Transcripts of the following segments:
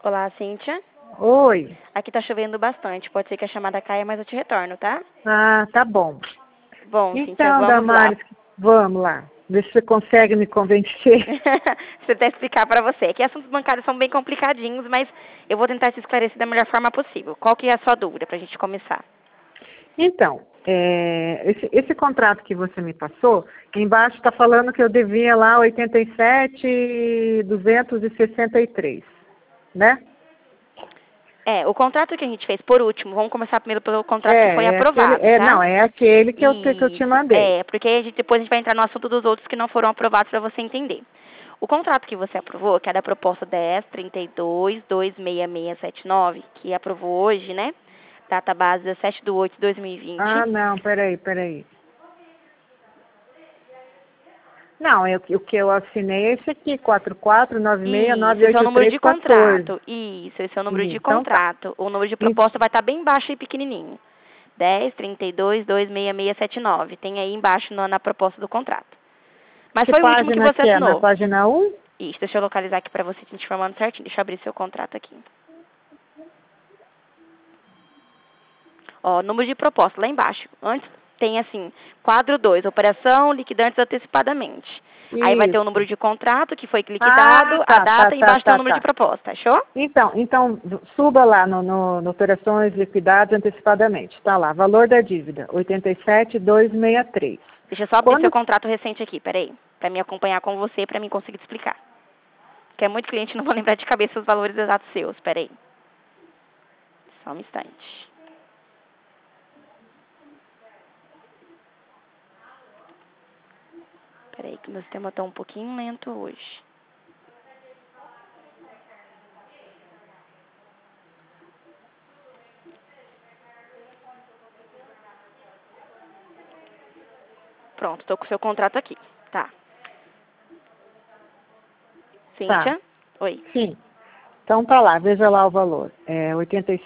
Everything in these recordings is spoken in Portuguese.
Olá, Cíntia. Oi. Aqui tá chovendo bastante. Pode ser que a chamada caia, mas eu te retorno, tá? Ah, tá bom. Bom, Cíntia, Então, vamos Damares, vamos lá. Ver se você consegue me convencer. Deixa eu até explicar para você. Que assuntos bancários são bem complicadinhos, mas eu vou tentar te esclarecer da melhor forma possível. Qual que é a sua dúvida pra gente começar? Então, esse contrato que você me passou, embaixo está falando que eu devia lá 87.263, né? O contrato que a gente fez por último, vamos começar primeiro pelo contrato que foi aprovado, tá? Não, é aquele que eu te mandei. Porque depois a gente vai entrar no assunto dos outros que não foram aprovados para você entender. O contrato que você aprovou, que é da proposta 10.32.26679, que aprovou hoje, né? Data base 17/8/2020. Ah, não, peraí. Não, o que eu assinei é esse aqui, 4496983414. Esse é o número de contrato. Isso, esse é o número de contrato. Tá. O número de proposta vai estar bem embaixo e pequenininho. 10.32.26679. Tem aí embaixo na proposta do contrato. Mas foi o último que você assinou. Na página 1? Isso, deixa eu localizar aqui para você te informando certinho. Deixa eu abrir seu contrato aqui. Ó, número de proposta lá embaixo. Antes tem assim, quadro 2, operação liquidantes antecipadamente. Isso. Aí vai ter o número de contrato que foi liquidado, a data e embaixo tem o número de proposta, achou? Então suba lá no operações liquidadas antecipadamente. Está lá, valor da dívida, 87.263. Deixa eu só abrir seu contrato recente aqui, peraí. Para me acompanhar com você, para mim conseguir te explicar. Porque é muito cliente, não vou lembrar de cabeça os valores exatos seus, peraí. Só um instante. Peraí, que meu sistema está um pouquinho lento hoje. Pronto, estou com o seu contrato aqui. Tá. Cíntia? Oi. Sim. Então tá lá, veja lá o valor. É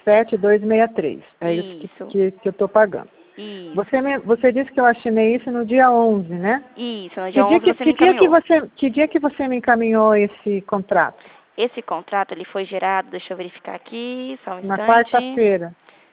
87.263. É isso que eu estou pagando. Isso. Você disse que eu assinei isso no dia 11, né? Isso, no dia 11 você me encaminhou. Que dia que você me encaminhou esse contrato? Esse contrato, ele foi gerado, deixa eu verificar aqui, só um instante. Na quarta-feira.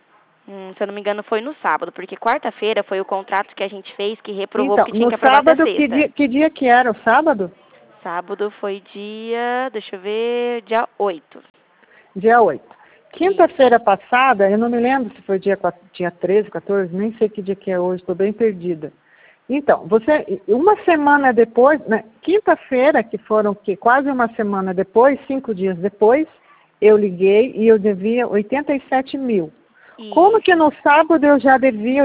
Se eu não me engano, foi no sábado, porque quarta-feira foi o contrato que a gente fez que reprovou que tinha que aprovar até sexta. Que dia que era? O sábado? Sábado foi dia, deixa eu ver, dia 8. Dia 8. Quinta-feira passada, eu não me lembro se foi dia 13, 14, nem sei que dia que é hoje, estou bem perdida. Então, uma semana depois, quinta-feira, que foram quase uma semana depois, 5 dias depois, eu liguei e eu devia 87 mil. Como que no sábado eu já devia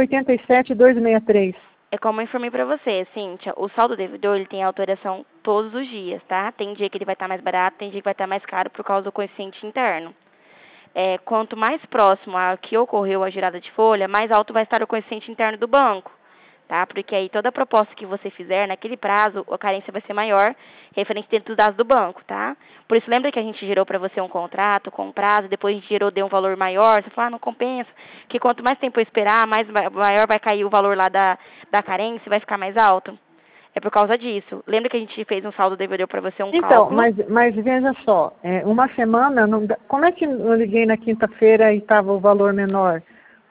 87.263? É como eu informei para você, Cíntia, o saldo devedor, ele tem alteração todos os dias, tá? Tem dia que ele vai estar mais barato, tem dia que vai estar mais caro por causa do coeficiente interno. Quanto mais próximo a que ocorreu a girada de folha, mais alto vai estar o coeficiente interno do banco, tá? Porque aí toda proposta que você fizer, naquele prazo, a carência vai ser maior, referente dentro dos dados do banco, tá? Por isso, lembra que a gente gerou para você um contrato com prazo, depois a gente deu um valor maior, você falou, não compensa, que quanto mais tempo eu esperar, maior vai cair o valor lá da carência e vai ficar mais alto. É por causa disso. Lembra que a gente fez um saldo devedor para você, cálculo? Mas veja só, uma semana, como é que eu liguei na quinta-feira e estava o valor menor?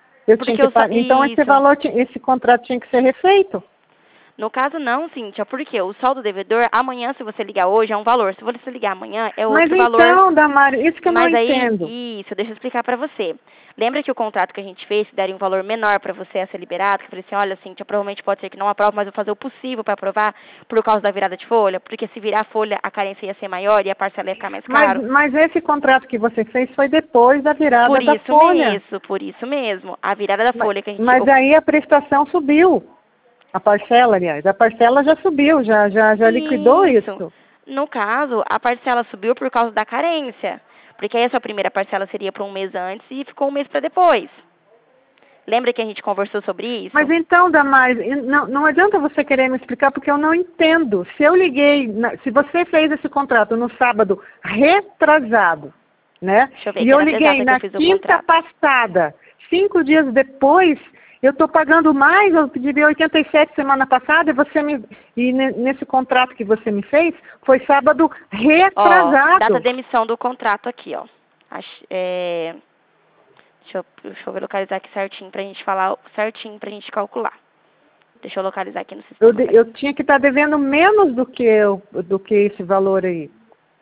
Então esse contrato tinha que ser refeito. No caso não, Cíntia, porque o saldo devedor, amanhã, se você ligar hoje, é um valor. Se você ligar amanhã, é outro valor. Mas então, Damares, isso que eu não entendo. Isso, deixa eu explicar para você. Lembra que o contrato que a gente fez, se daria um valor menor para você a ser liberado, que eu falei assim, olha, Cíntia, provavelmente pode ser que não aprove, mas eu vou fazer o possível para aprovar por causa da virada de folha, porque se virar folha, a carência ia ser maior e a parcela ia ficar mais caro. Mas esse contrato que você fez foi depois da virada da folha. Por isso mesmo. A virada da folha que a gente... Mas aí a prestação subiu. A parcela, aliás. A parcela já subiu, já liquidou isso. No caso, a parcela subiu por causa da carência. Porque aí a sua primeira parcela seria para um mês antes e ficou um mês para depois. Lembra que a gente conversou sobre isso? Mas então, Damares, não adianta você querer me explicar porque eu não entendo. Se eu liguei, se você fez esse contrato no sábado retrasado, né? Deixa eu ver, e eu liguei na quinta passada, 5 dias depois, eu estou pagando mais, eu devia 87 semana passada, e nesse contrato que você me fez, foi sábado retrasado. Data de emissão do contrato aqui, ó. Deixa eu ver localizar aqui certinho pra gente falar certinho pra gente calcular. Deixa eu localizar aqui no sistema. Eu tinha que estar devendo menos do que esse valor aí.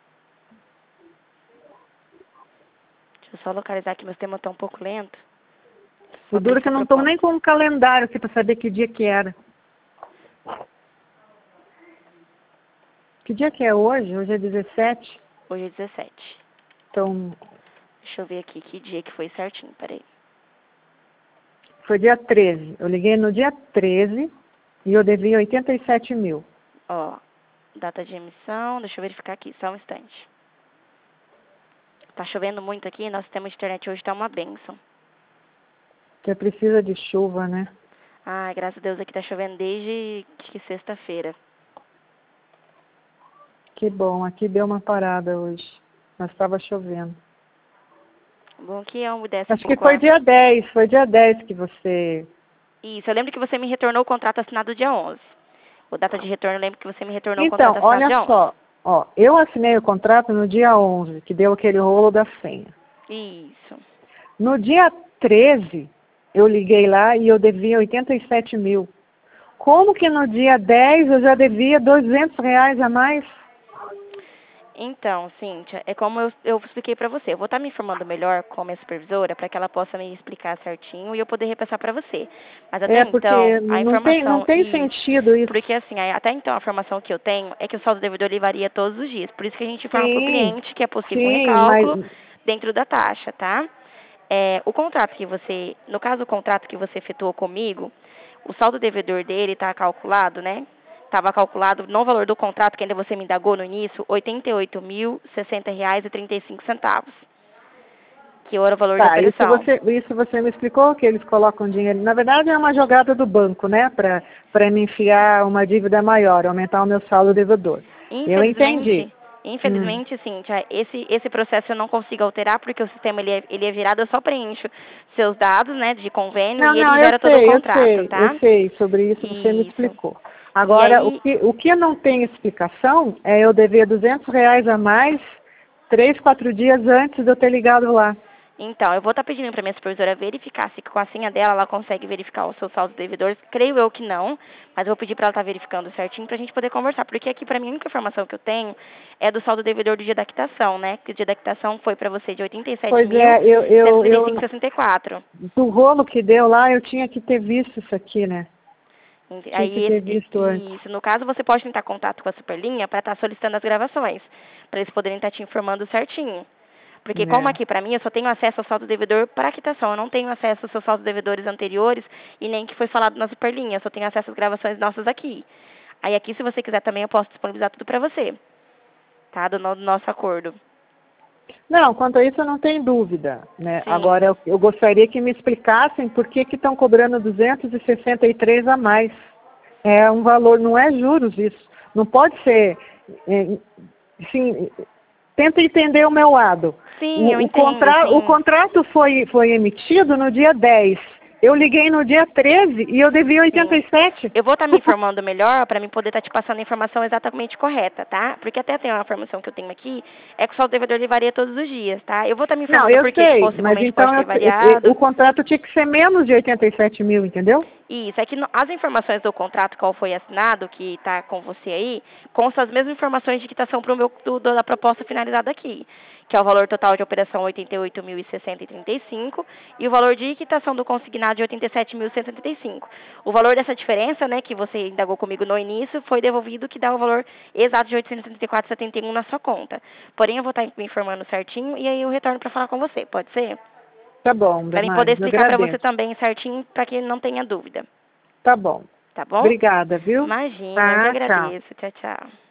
Deixa eu só localizar aqui, meu sistema tá um pouco lento. O duro é que eu não estou nem com um calendário aqui para saber que dia que era. Que dia que é hoje? Hoje é 17? Hoje é 17. Então, deixa eu ver aqui que dia que foi certinho, peraí. Foi dia 13. Eu liguei no dia 13 e eu devia 87 mil. Ó, data de emissão, deixa eu verificar aqui, só um instante. Tá chovendo muito aqui, nosso sistema de internet hoje tá uma bênção. Você precisa de chuva, né? Ai, graças a Deus aqui tá chovendo desde que sexta-feira. Que bom, aqui deu uma parada hoje. Mas estava chovendo. Bom que umedece Acho que foi dia 10 que você... Isso, eu lembro que você me retornou o contrato assinado dia 11. O data de retorno, eu lembro que você me retornou o contrato assinado dia 11. Então, olha só. Ó, eu assinei o contrato no dia 11, que deu aquele rolo da senha. Isso. No dia 13, eu liguei lá e eu devia 87 mil. Como que no dia 10 eu já devia R$200 a mais? Então, Cíntia, é como eu expliquei para você. Eu vou estar me informando melhor com a minha supervisora para que ela possa me explicar certinho e eu poder repassar para você. Mas até então, a informação... Não tem sentido isso. Porque assim, até então a informação que eu tenho é que o saldo devedor ele varia todos os dias. Por isso que a gente informa para o cliente que é possível um recálculo dentro da taxa, tá? O contrato que você... No caso, o contrato que você efetuou comigo, o saldo devedor dele está calculado, né? Estava calculado no valor do contrato que ainda você me indagou no início, R$ 88.060,35. Que era o valor da operação. Isso você me explicou, que eles colocam dinheiro. Na verdade, é uma jogada do banco, né? Para me enfiar uma dívida maior, aumentar o meu saldo devedor. Eu entendi. Infelizmente, Cíntia, esse processo eu não consigo alterar porque o sistema ele é virado, eu só preencho seus dados, né, de convênio e ele gera todo o contrato, tá? Eu sei, sobre isso você me explicou. Agora, o que não tem explicação é eu dever R$200 a mais 3, 4 dias antes de eu ter ligado lá. Então, eu vou estar pedindo para minha supervisora verificar se com a senha dela ela consegue verificar os seus saldos devedores. Creio eu que não, mas eu vou pedir para ela estar verificando certinho para a gente poder conversar. Porque aqui, para mim, a única informação que eu tenho é do saldo devedor do dia da quitação, né? Que o dia da quitação foi para você de 87.135,64. Do rolo que deu lá, eu tinha que ter visto isso aqui, né? Isso. No caso, você pode tentar contato com a Superlinha para estar solicitando as gravações, para eles poderem estar te informando certinho. Porque como aqui para mim, eu só tenho acesso ao saldo devedor para quitação, eu não tenho acesso aos seus saldos devedores anteriores e nem que foi falado na Superlinha, eu só tenho acesso às gravações nossas aqui. Aí aqui, se você quiser também, eu posso disponibilizar tudo para você, tá? Do nosso acordo. Não, quanto a isso eu não tenho dúvida, né? Agora, eu gostaria que me explicassem por que estão cobrando 263 a mais. É um valor, não é juros isso. Não pode ser, assim, tenta entender o meu lado. Sim, eu entendo. O contrato foi emitido no dia 10. Eu liguei no dia 13 e eu devia 87. Sim. Eu vou estar me informando melhor para mim poder estar te passando a informação exatamente correta, tá? Porque até tem uma informação que eu tenho aqui, é que o saldo devedor ele varia todos os dias, tá? Eu vou estar me informando porque possivelmente pode ter variado. O contrato tinha que ser menos de 87 mil, entendeu? Isso, é que as informações do contrato qual foi assinado, que está com você aí, constam as mesmas informações de quitação para o meu da proposta finalizada aqui, que é o valor total de operação R$ 88.060,35 e o valor de quitação do consignado de R$ 87.175. O valor dessa diferença, né, que você indagou comigo no início, foi devolvido, que dá o valor exato de R$ 874,71 na sua conta. Porém, eu vou estar me informando certinho e aí eu retorno para falar com você, pode ser? Tá bom, para poder explicar para você também certinho, para que não tenha dúvida. Tá bom. Tá bom? Obrigada, viu? Imagina, eu que agradeço. Tchau, tchau.